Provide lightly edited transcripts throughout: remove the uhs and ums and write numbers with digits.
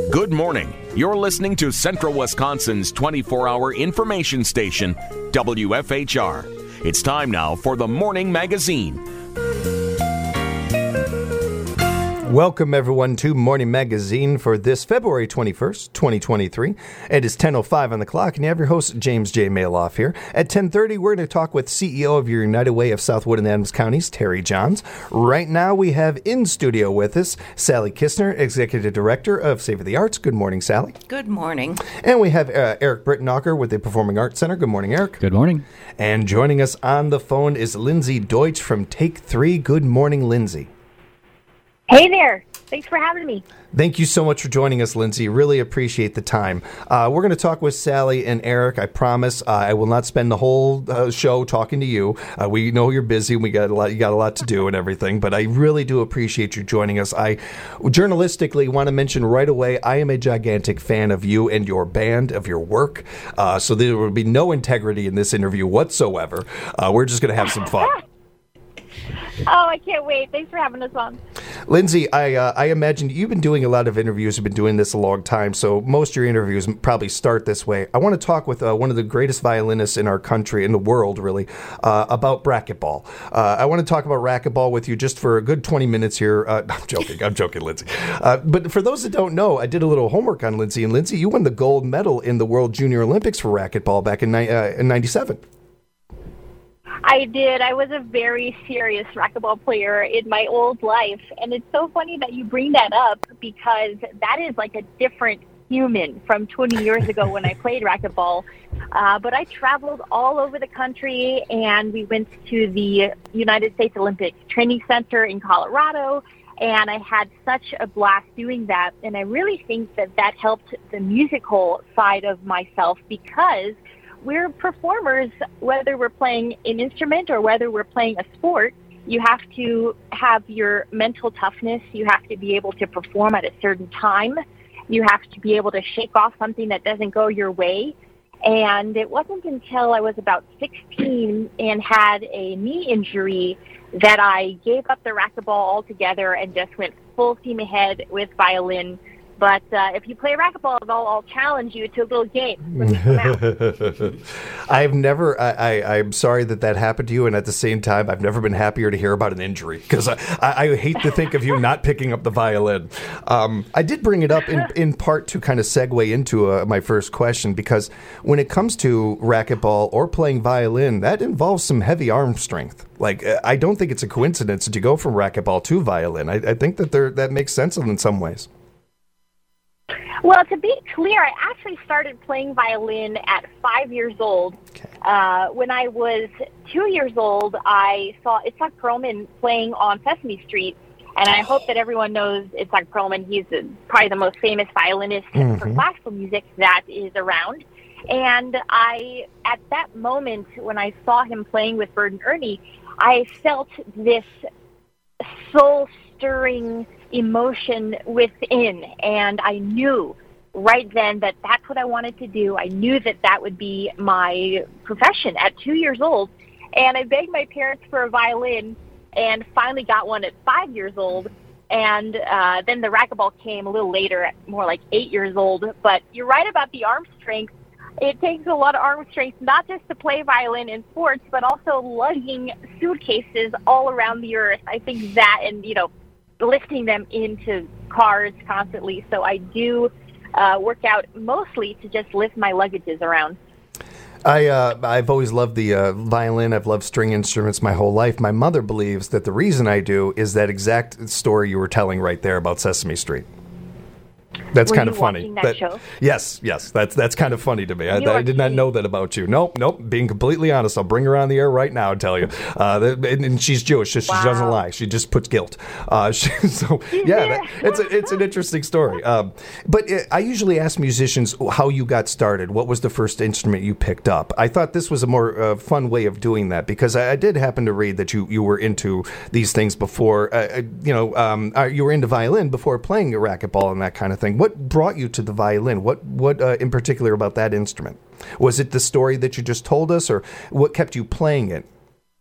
Good morning. You're listening to Central Wisconsin's 24-hour information station, WFHR. It's time now for the Morning Magazine. Welcome, everyone, to Morning Magazine for this February 21st, 2023. It is 10:05 on the clock, and you have your host, James J. Maloff, here. At 10:30, we're going to talk with CEO of your United Way of Southwood and Adams Counties, Terry Johns. Right now, we have in studio with us Sally Kistner, Executive Director of Save the Arts. Good morning, Sally. Good morning. And we have Eric Brittenacher with the Performing Arts Center. Good morning, Eric. Good morning. And joining us on the phone is Lindsay Deutsch from Take 3. Good morning, Lindsay. Hey there. Thanks for having me. Thank you so much for joining us, Lindsay. Really appreciate the time. We're going to talk with Sally and Eric. I promise I will not spend the whole show talking to you. We know you're busy. You got a lot to do and everything, but I really do appreciate you joining us. I journalistically want to mention right away, I am a gigantic fan of you and your band, of your work. So there will be no integrity in this interview whatsoever. We're just going to have some fun. Oh, I can't wait. Thanks for having us on. Lindsay, I imagine you've been doing a lot of interviews. You've been doing this a long time, so most of your interviews probably start this way. I want to talk with one of the greatest violinists in our country, in the world, really, about racquetball. I want to talk about racquetball with you just for a good 20 minutes here. I'm joking, Lindsay. But for those that don't know, I did a little homework on Lindsay, and Lindsay, you won the gold medal in the World Junior Olympics for racquetball back in 97. I did. I was a very serious racquetball player in my old life. And it's so funny that you bring that up because that is like a different human from 20 years ago when I played racquetball. But I traveled all over the country, and we went to the United States Olympic Training Center in Colorado. And I had such a blast doing that. And I really think that helped the musical side of myself because we're performers, whether we're playing an instrument or whether we're playing a sport. You have to have your mental toughness. You have to be able to perform at a certain time. You have to be able to shake off something that doesn't go your way. And it wasn't until I was about 16 and had a knee injury that I gave up the racquetball altogether and just went full steam ahead with violin. But if you play racquetball, I'll challenge you to a little game when you come out. I'm sorry that happened to you, and at the same time, I've never been happier to hear about an injury, because I hate to think of you not picking up the violin. I did bring it up in part to kind of segue into my first question, because when it comes to racquetball or playing violin, that involves some heavy arm strength. Like, I don't think it's a coincidence that you go from racquetball to violin. I think that makes sense in some ways. Well, to be clear, I actually started playing violin at 5 years old. Okay. When I was 2 years old, I saw Itzhak Perlman playing on Sesame Street, and I hope that everyone knows Itzhak Perlman. He's probably the most famous violinist for classical music that is around. And at that moment, when I saw him playing with Bert and Ernie, I felt this soul-stirring emotion within, and I knew right then that that's what I wanted to do. I knew that would be my profession at 2 years old, and I begged my parents for a violin and finally got one at 5 years old, and then the racquetball came a little later, more like 8 years old. But you're right about the arm strength. It takes a lot of arm strength, not just to play violin in sports, but also lugging suitcases all around the earth. I think that, and lifting them into cars constantly. So I do work out mostly to just lift my luggages around. I've always loved the violin. I've loved string instruments my whole life. My mother believes that the reason I do is that exact story you were telling right there about Sesame Street. That's kind of funny. Show? Yes, that's kind of funny to me. I did not know that about you. Nope. Being completely honest, I'll bring her on the air right now and tell you. And she's Jewish, so she doesn't lie. She just puts guilt. It's an interesting story. But I usually ask musicians how you got started. What was the first instrument you picked up? I thought this was a more fun way of doing that, because I did happen to read that you were into these things before. You were into violin before playing racquetball and that kind of thing. What brought you to the violin? What in particular about that instrument? Was it the story that you just told us, or what kept you playing it?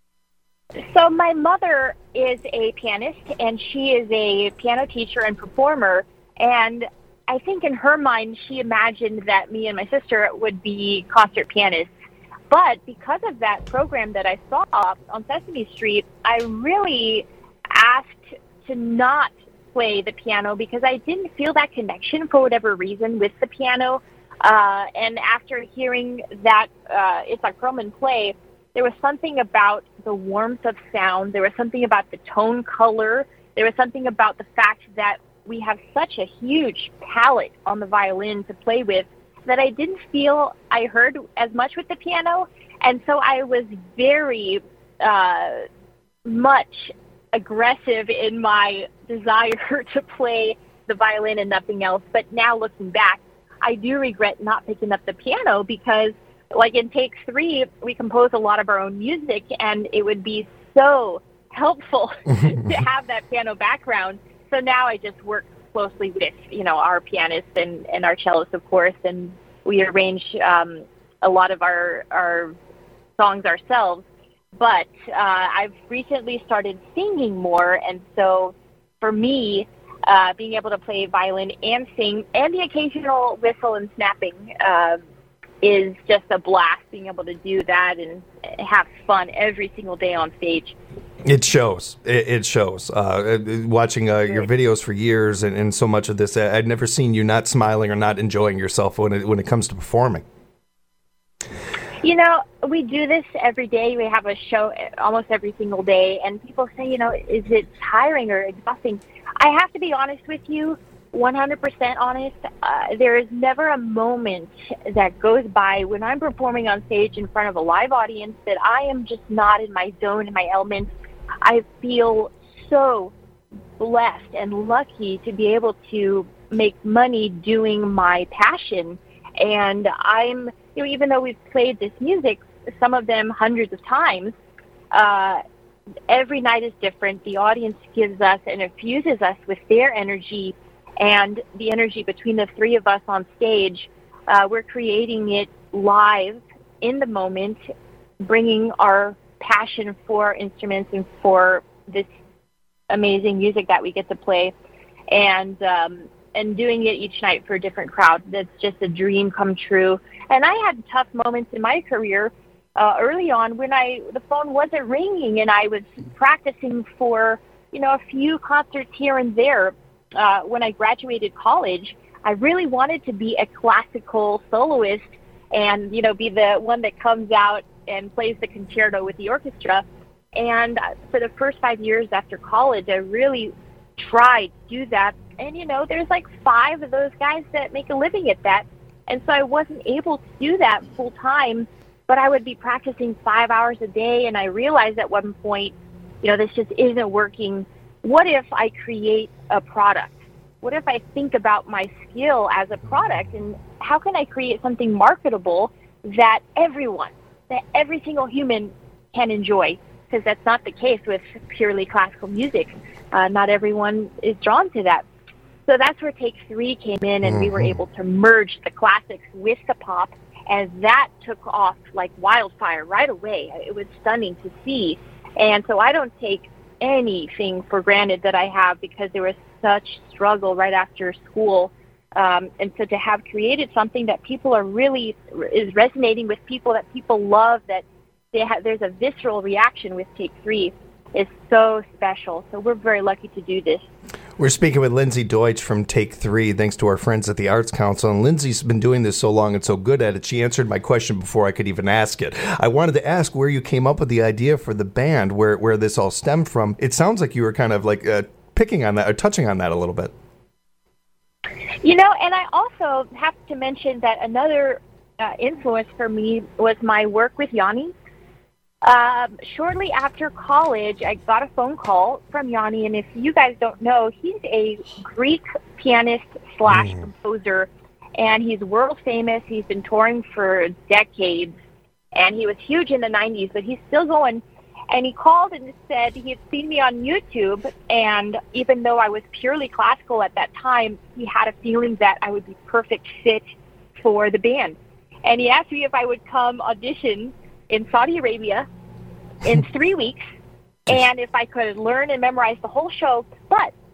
So my mother is a pianist, and she is a piano teacher and performer. And I think in her mind, she imagined that me and my sister would be concert pianists. But because of that program that I saw on Sesame Street, I really asked to not play the piano because I didn't feel that connection for whatever reason with the piano. And after hearing that Itzhak Perlman play, there was something about the warmth of sound. There was something about the tone color. There was something about the fact that we have such a huge palette on the violin to play with that I didn't feel I heard as much with the piano. And so I was very much aggressive in my desire to play the violin and nothing else. But now looking back, I do regret not picking up the piano because, like in Take 3, we compose a lot of our own music, and it would be so helpful to have that piano background. So now I just work closely with, our pianist and our cellist, of course, and we arrange a lot of our songs ourselves. But I've recently started singing more, and so for me, being able to play violin and sing, and the occasional whistle and snapping is just a blast, being able to do that and have fun every single day on stage. It shows. It shows. Watching your videos for years and so much of this, I'd never seen you not smiling or not enjoying yourself when it comes to performing. We do this every day. We have a show almost every single day, and people say, is it tiring or exhausting? I have to be honest with you, 100% honest. There is never a moment that goes by when I'm performing on stage in front of a live audience that I am just not in my zone, in my element. I feel so blessed and lucky to be able to make money doing my passion. And I'm, even though we've played this music, some of them hundreds of times, every night is different. The audience gives us and infuses us with their energy, and the energy between the three of us on stage, we're creating it live in the moment, bringing our passion for instruments and for this amazing music that we get to play, and doing it each night for a different crowd. That's just a dream come true. And I had tough moments in my career early on when the phone wasn't ringing, and I was practicing for a few concerts here and there. When I graduated college, I really wanted to be a classical soloist and be the one that comes out and plays the concerto with the orchestra. And for the first 5 years after college, I really tried to do that. And there's like 5 of those guys that make a living at that. And so I wasn't able to do that full time, but I would be practicing 5 hours a day. And I realized at one point, this just isn't working. What if I create a product? What if I think about my skill as a product, and how can I create something marketable that every single human can enjoy? Because that's not the case with purely classical music. Not everyone is drawn to that. So that's where Take 3 came in, and we were able to merge the classics with the pop, and that took off like wildfire right away. It was stunning to see. And so I don't take anything for granted that I have, because there was such struggle right after school. And so to have created something that people are really is resonating with people, that people love, that there's a visceral reaction with Take 3 is so special. So we're very lucky to do this. We're speaking with Lindsay Deutsch from Take 3, thanks to our friends at the Arts Council. And Lindsay's been doing this so long and so good at it, she answered my question before I could even ask it. I wanted to ask where you came up with the idea for the band, where this all stemmed from. It sounds like you were kind of like picking on that or touching on that a little bit. And I also have to mention that another influence for me was my work with Yanni. Shortly after college, I got a phone call from Yanni, and if you guys don't know, he's a Greek pianist / composer, and he's world famous. He's been touring for decades, and he was huge in the 90s, but he's still going. And he called and said he had seen me on YouTube, and even though I was purely classical at that time, he had a feeling that I would be perfect fit for the band. And he asked me if I would come audition in Saudi Arabia in 3 weeks, and if I could learn and memorize the whole show, but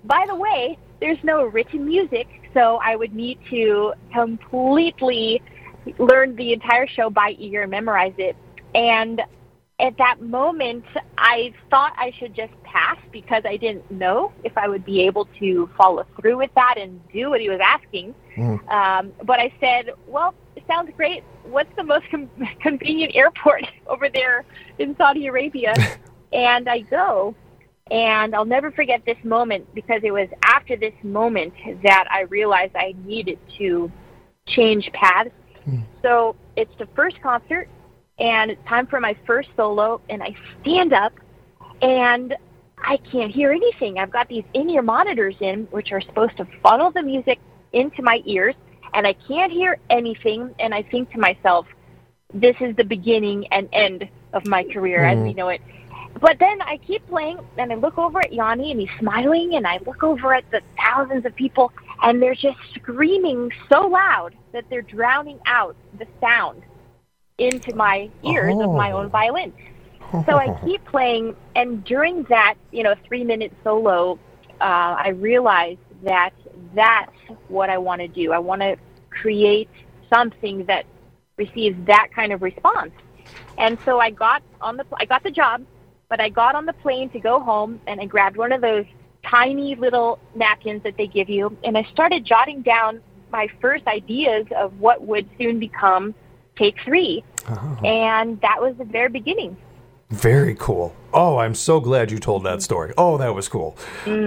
by the way, there's no written music, so I would need to completely learn the entire show by ear and memorize it. And at that moment, I thought I should just pass because I didn't know if I would be able to follow through with that and do what he was asking. But I said, well, it sounds great. What's the most convenient airport over there in Saudi Arabia? And I go. And I'll never forget this moment because it was after this moment that I realized I needed to change paths. So it's the first concert, and it's time for my first solo, and I stand up, and I can't hear anything. I've got these in-ear monitors in, which are supposed to funnel the music into my ears, and I can't hear anything, and I think to myself, this is the beginning and end of my career as we know it. But then I keep playing, and I look over at Yanni, and he's smiling, and I look over at the thousands of people, and they're just screaming so loud that they're drowning out the sound into my ears of my own violin. So I keep playing, and during that, 3-minute solo, I realized that that's what I want to do. I want to create something that receives that kind of response. And so I got the job, but I got on the plane to go home, and I grabbed one of those tiny little napkins that they give you, and I started jotting down my first ideas of what would soon become Take 3. And that was the very beginning. Very cool. Oh, I'm so glad you told that story. Oh, that was cool.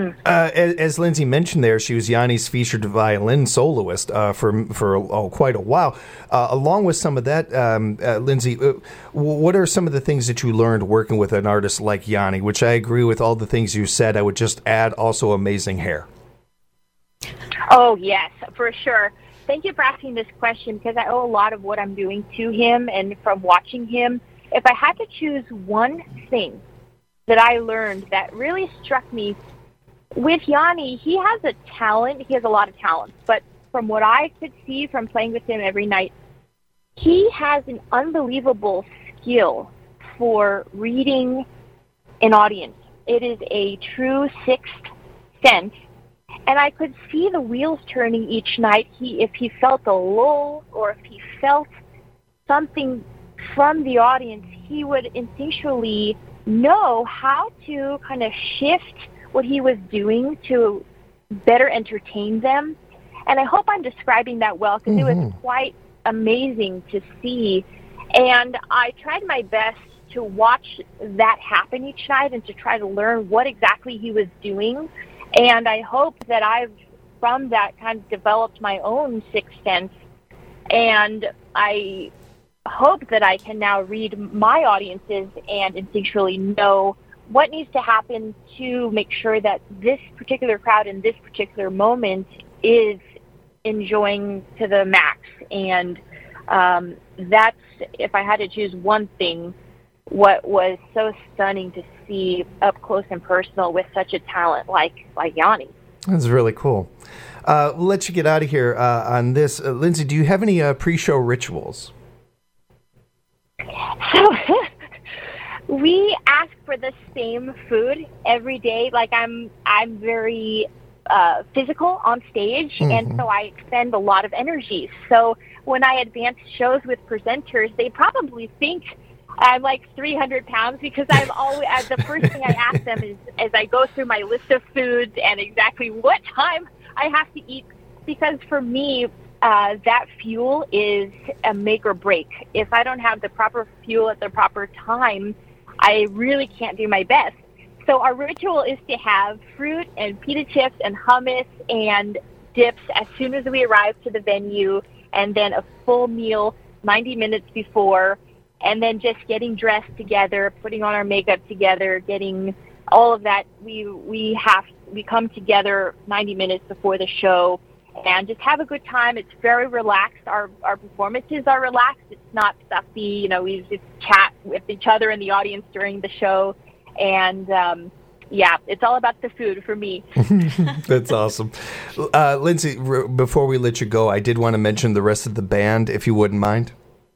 As Lindsay mentioned there, she was Yanni's featured violin soloist for quite a while. Along with some of that, Lindsay, what are some of the things that you learned working with an artist like Yanni, which I agree with all the things you said. I would just add also amazing hair. Oh, yes, for sure. Thank you for asking this question because I owe a lot of what I'm doing to him and from watching him. If I had to choose one thing that I learned that really struck me, with Yanni, he has a talent. He has a lot of talent. But from what I could see from playing with him every night, he has an unbelievable skill for reading an audience. It is a true sixth sense. And I could see the wheels turning each night. If he felt a lull or if he felt something from the audience, he would instinctually know how to kind of shift what he was doing to better entertain them. And I hope I'm describing that well because it was quite amazing to see. And I tried my best to watch that happen each night and to try to learn what exactly he was doing. And I hope that I've, from that, kind of developed my own sixth sense. And I hope that I can now read my audiences and instinctually know what needs to happen to make sure that this particular crowd in this particular moment is enjoying to the max. And that's, if I had to choose one thing, what was so stunning to see up close and personal with such a talent like Yanni. That's really cool. We'll let you get out of here on this. Lindsay, do you have any pre-show rituals? So we ask for the same food every day. Like I'm very physical on stage, and so I expend a lot of energy. So when I advance shows with presenters, they probably think I'm like 300 pounds because I'm always, the first thing I ask them is as I go through my list of foods and exactly what time I have to eat, because for me, that fuel is a make or break. If I don't have the proper fuel at the proper time, I really can't do my best. So our ritual is to have fruit and pita chips and hummus and dips as soon as we arrive to the venue, and then a full meal 90 minutes before, and then just getting dressed together, putting on our makeup together, getting all of that. We come together 90 minutes before the show and just have a good time. It's very relaxed. Our performances are relaxed. It's not stuffy. We just chat with each other in the audience during the show. And it's all about the food for me. That's awesome. Lindsay, before we let you go, I did want to mention the rest of the band, if you wouldn't mind.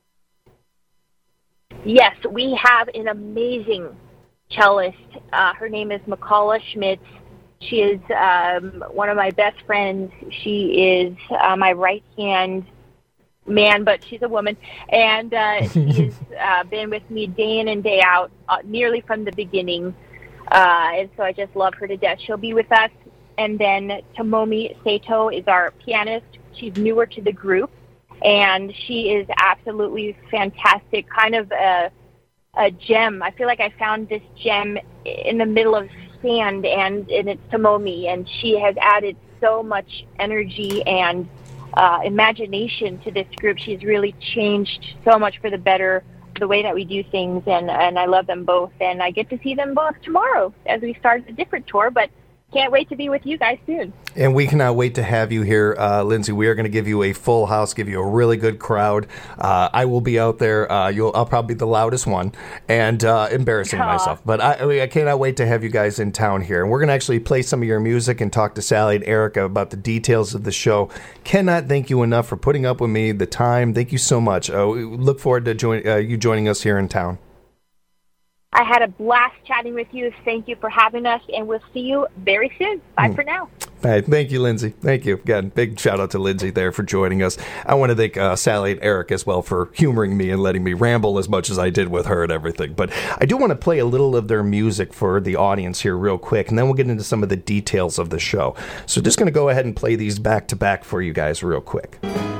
Yes, we have an amazing cellist. Her name is Makala Schmitz. She is one of my best friends. She is my right-hand man, but she's a woman. And she's been with me day in and day out, nearly from the beginning. And so I just love her to death. She'll be with us. And then Tomomi Sato is our pianist. She's newer to the group, and she is absolutely fantastic, kind of a gem. I feel like I found this gem in the middle of sand, and it's Tomomi, and she has added so much energy and imagination to this group. She's really changed so much for the better the way that we do things, and I love them both, and I get to see them both tomorrow as we start a different tour, but can't wait to be with you guys soon. And we cannot wait to have you here, Lindsay. We are going to give you a full house, give you a really good crowd. I will be out there. I'll probably be the loudest one and embarrassing myself. But I cannot wait to have you guys in town here. And we're going to actually play some of your music and talk to Sally and Erica about the details of the show. Cannot thank you enough for putting up with me, the time. Thank you so much. We look forward to you joining us here in town. I had a blast chatting with you. Thank you for having us, and we'll see you very soon. Bye for now. Hey, thank you, Lindsay. Thank you. Again, big shout out to Lindsay there for joining us. I want to thank Sally and Eric as well for humoring me and letting me ramble as much as I did with her and everything. But I do want to play a little of their music for the audience here real quick, and then we'll get into some of the details of the show. So just going to go ahead and play these back to back for you guys real quick.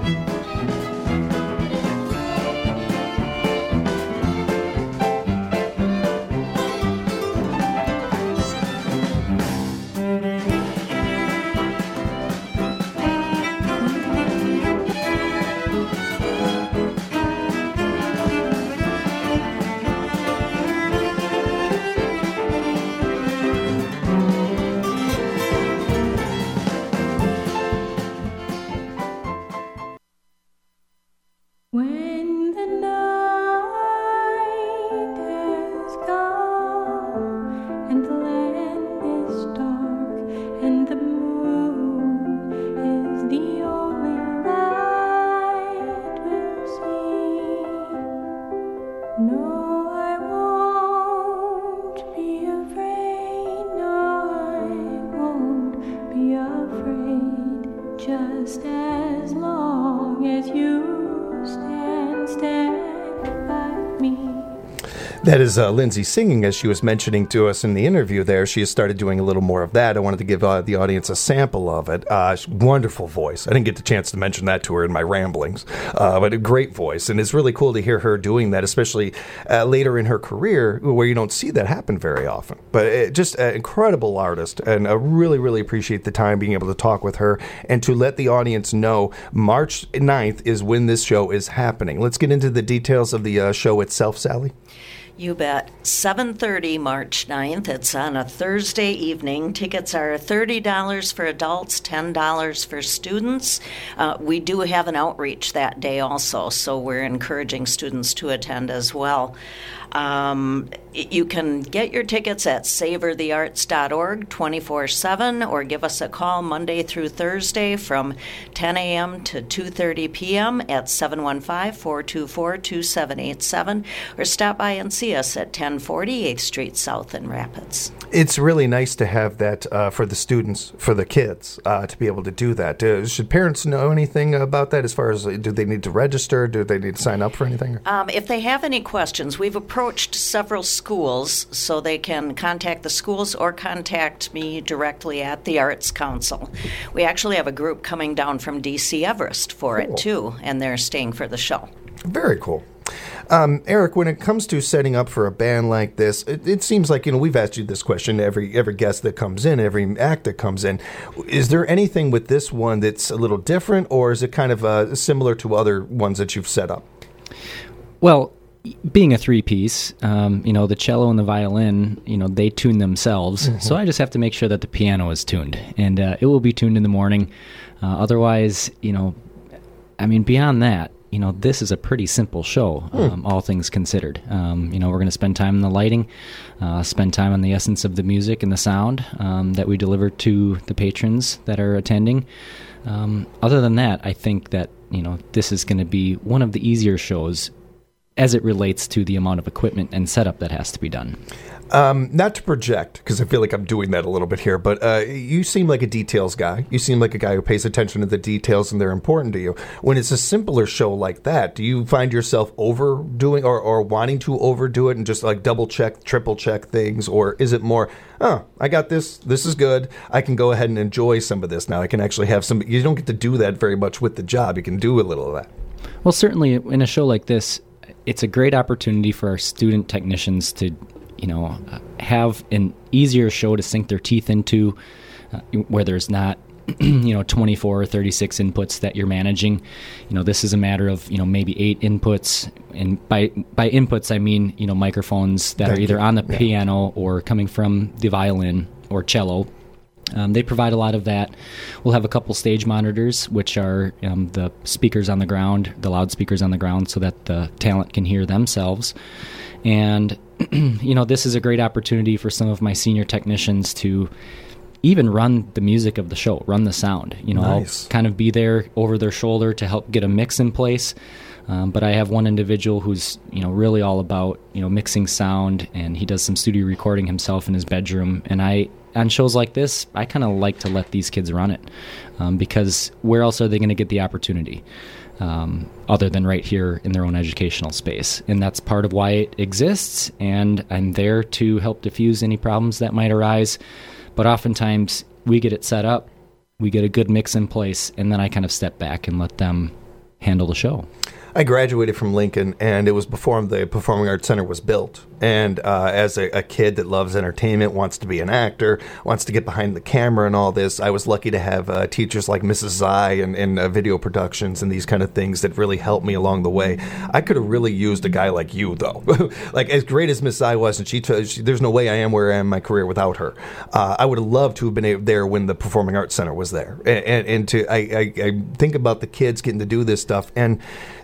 That is Lindsay singing, as she was mentioning to us in the interview there. She has started doing a little more of that. I wanted to give the audience a sample of it. Wonderful voice. I didn't get the chance to mention that to her in my ramblings, but a great voice. And it's really cool to hear her doing that, especially later in her career, where you don't see that happen very often. But just an incredible artist, and I really, really appreciate the time being able to talk with her and to let the audience know March 9th is when this show is happening. Let's get into the details of the show itself, Sally. You bet. 7:30 March 9th. It's on a Thursday evening. Tickets are $30 for adults, $10 for students. We do have an outreach that day also, so we're encouraging students to attend as well. You can get your tickets at savorthearts.org 24/7 or give us a call Monday through Thursday from 10 a.m. to 2:30 p.m. at 715-424-2787 or stop by and see us at 1040 8th Street South in Rapids. It's really nice to have that for the students, for the kids, to be able to do that. Should parents know anything about that as far as do they need to register? Do they need to sign up for anything? If they have any questions, we've approached several schools, so they can contact the schools or contact me directly at the Arts Council. We actually have a group coming down from D.C. Everest for it, too, and they're staying for the show. Very cool. Eric, when it comes to setting up for a band like this, it seems like, we've asked you this question every guest that comes in, every act that comes in. Is there anything with this one that's a little different, or is it kind of similar to other ones that you've set up? Well, being a three-piece, the cello and the violin, they tune themselves. Mm-hmm. So I just have to make sure that the piano is tuned, and it will be tuned in the morning. Otherwise, beyond that, this is a pretty simple show, all things considered. We're going to spend time on the lighting, spend time on the essence of the music and the sound that we deliver to the patrons that are attending. Other than that, I think that, this is going to be one of the easier shows as it relates to the amount of equipment and setup that has to be done. Not to project, because I feel like I'm doing that a little bit here, but you seem like a details guy. You seem like a guy who pays attention to the details, and they're important to you. When it's a simpler show like that, do you find yourself overdoing or wanting to overdo it and just like double check, triple check things? Or is it more, I got this, this is good, I can go ahead and enjoy some of this now. I can actually have some, you don't get to do that very much with the job. You can do a little of that. Well, certainly in a show like this, it's a great opportunity for our student technicians to have an easier show to sink their teeth into, where there's not, 24 or 36 inputs that you're managing. This is a matter of, maybe 8 inputs. And by inputs, I mean, microphones that are either on the piano or coming from the violin or cello. They provide a lot of that. We'll have a couple stage monitors, which are the speakers on the ground, the loudspeakers on the ground, so that the talent can hear themselves. And, this is a great opportunity for some of my senior technicians to even run the music of the show, run the sound. Nice. I'll kind of be there over their shoulder to help get a mix in place. But I have one individual who's, really all about, mixing sound, and he does some studio recording himself in his bedroom. And on shows like this, I kind of like to let these kids run it, because where else are they going to get the opportunity other than right here in their own educational space? And that's part of why it exists, and I'm there to help diffuse any problems that might arise. But oftentimes, we get it set up, we get a good mix in place, and then I kind of step back and let them handle the show. I graduated from Lincoln, and it was before the Performing Arts Center was built. And as a kid that loves entertainment, wants to be an actor, wants to get behind the camera and all this, I was lucky to have teachers like Mrs. Zai and video productions and these kind of things that really helped me along the way. I could have really used a guy like you, though. Like, as great as Miss Zai was, and she there's no way I am where I am in my career without her. I would have loved to have been there when the Performing Arts Center was there. And I think about the kids getting to do this stuff, and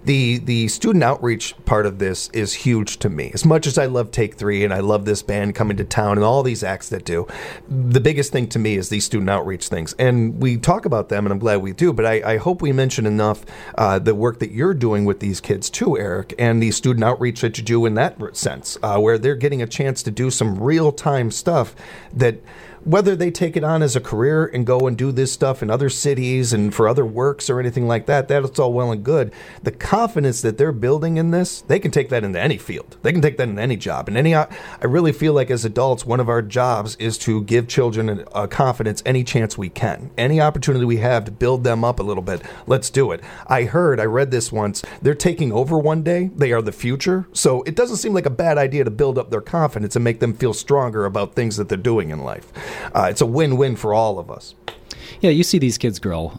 the student outreach part of this is huge to me. As much as I love Take 3 and I love this band coming to town and all these acts that do, the biggest thing to me is these student outreach things. And we talk about them, and I'm glad we do, but I hope we mention enough the work that you're doing with these kids too, Eric, and the student outreach that you do in that sense, where they're getting a chance to do some real-time stuff that, whether they take it on as a career and go and do this stuff in other cities and for other works or anything like that, that's all well and good. The confidence that they're building in this, they can take that into any field. They can take that in any job. And I really feel like as adults, one of our jobs is to give children a confidence any chance we can. Any opportunity we have to build them up a little bit, let's do it. I read this once, they're taking over one day. They are the future. So it doesn't seem like a bad idea to build up their confidence and make them feel stronger about things that they're doing in life. It's a win-win for all of us. Yeah, you see these kids grow,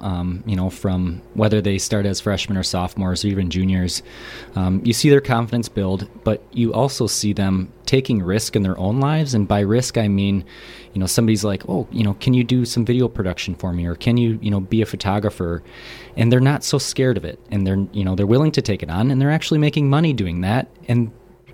from whether they start as freshmen or sophomores or even juniors. You see their confidence build, but you also see them taking risk in their own lives. And by risk, I mean, somebody's like, can you do some video production for me? Or can you, be a photographer? And they're not so scared of it. And they're willing to take it on, and they're actually making money doing that. And,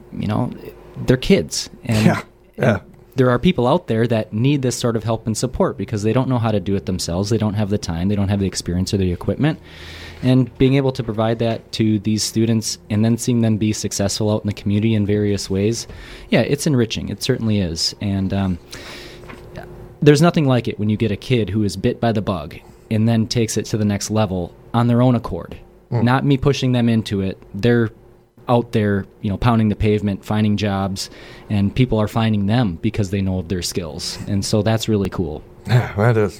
they're kids. And, yeah. There are people out there that need this sort of help and support because they don't know how to do it themselves. They don't have the time. They don't have the experience or the equipment. And being able to provide that to these students and then seeing them be successful out in the community in various ways, it's enriching. It certainly is. And there's nothing like it when you get a kid who is bit by the bug and then takes it to the next level on their own accord. Not me pushing them into it. They're out there, pounding the pavement, finding jobs, and people are finding them because they know of their skills. And so that's really cool. Yeah, that is.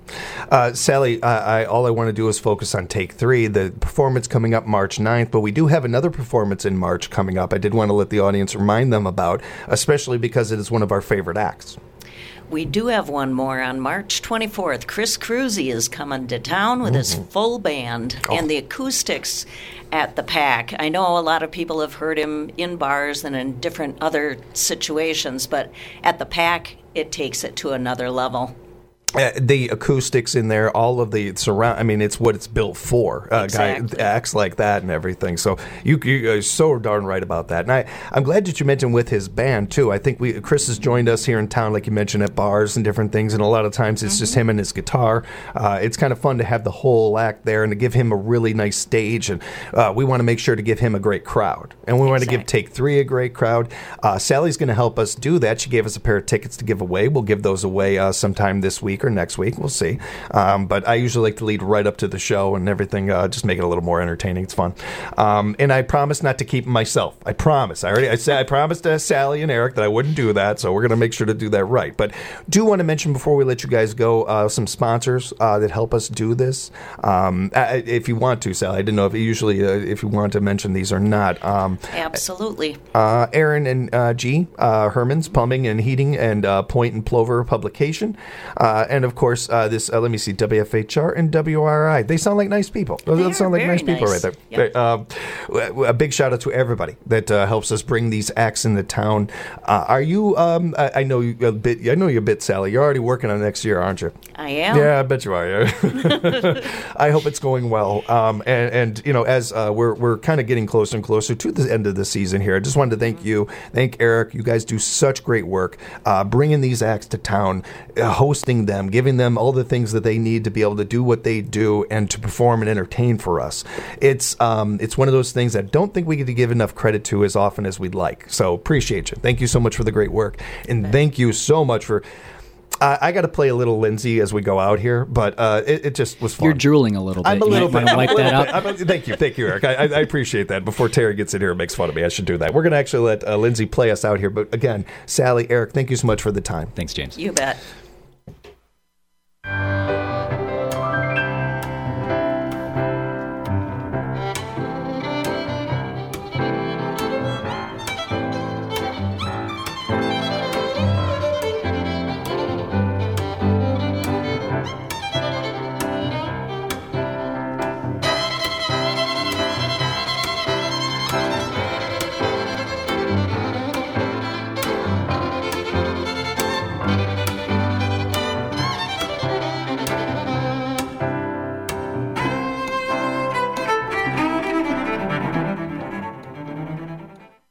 Sally, all I want to do is focus on Take 3, the performance coming up March 9th, but we do have another performance in March coming up I did want to let the audience remind them about, especially because it is one of our favorite acts. We do have one more on March 24th. Chris Cruzy is coming to town with his full band and the acoustics at the PAC. I know a lot of people have heard him in bars and in different other situations, but at the PAC, it takes it to another level. The acoustics in there, all of the surround. I mean, it's what it's built for. Exactly. Guy acts like that and everything. So you're so darn right about that. And I'm glad that you mentioned with his band too. I think Chris has joined us here in town, like you mentioned, at bars and different things. And a lot of times it's just him and his guitar. It's kind of fun to have the whole act there and to give him a really nice stage. And we want to make sure to give him a great crowd. And we want to give Take 3 a great crowd. Sally's going to help us do that. She gave us a pair of tickets to give away. We'll give those away sometime this week or next week. We'll see. But I usually like to lead right up to the show and everything, just make it a little more entertaining. It's fun. And I promise not to keep myself. I promise. I promised to Sally and Eric that I wouldn't do that, so we're going to make sure to do that right. But do want to mention before we let you guys go some sponsors that help us do this. If you want to, Sally. I didn't know if you want to mention these or not. Absolutely. Aaron and G. Herman's Plumbing and Heating and Point and Plover Publication. And of course, this, let me see, WFHR and WRI. They sound like nice people. They sound like nice people right there. Yep. A big shout out to everybody that helps us bring these acts into town. Are you, I know you a bit, Sally. You're already working on next year, aren't you? I am. Yeah, I bet you are. Yeah. I hope it's going well. And you know, as we're kind of getting closer and closer to the end of the season here, I just wanted to thank Eric. You guys do such great work bringing these acts to town, hosting them, giving them all the things that they need to be able to do what they do and to perform and entertain for us. It's one of those things I don't think we get to give enough credit to as often as we'd like. So appreciate you. Thank you so much for the great work. And thank you so much for... I got to play a little Lindsay as we go out here, but it just was fun. You're drooling a little bit. I'm a little bit. Wipe that up. Thank you, Eric. I appreciate that. Before Terry gets in here and makes fun of me, I should do that. We're going to actually let Lindsay play us out here. But again, Sally, Eric, thank you so much for the time. Thanks, James. You bet.